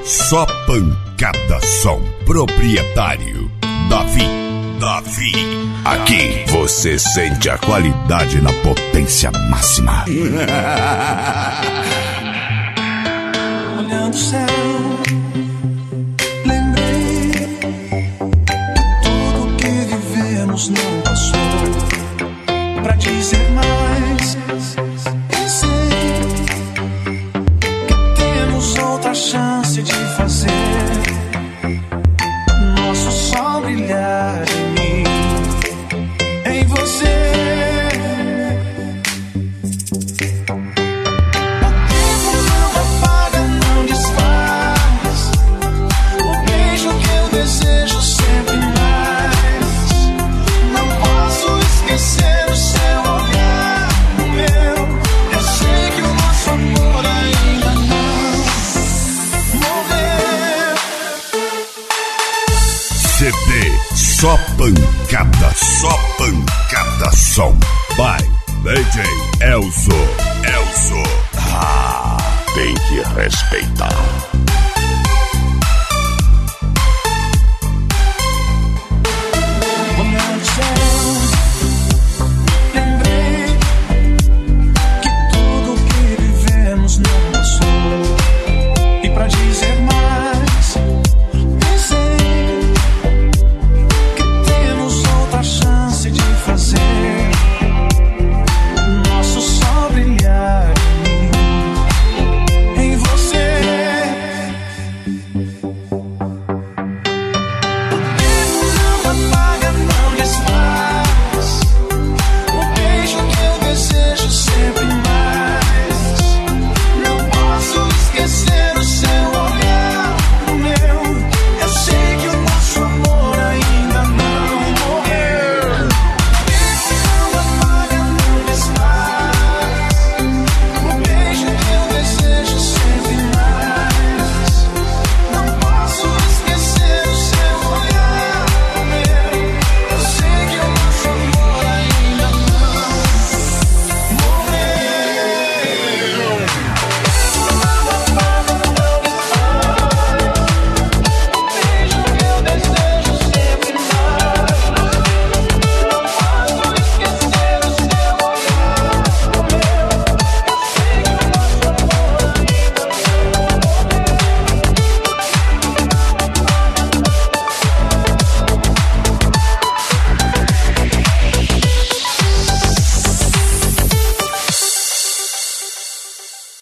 Só pancada som. Proprietário Davi. Aqui você sente a qualidade na potência máxima. Olhando o céu, lembrei que tudo que vivemos não passou. Pra dizer mais, sei que temos outra chance de fazer nosso sol brilhar em mim, em você. Só pancada som. By DJ Elzo. Tem que respeitar.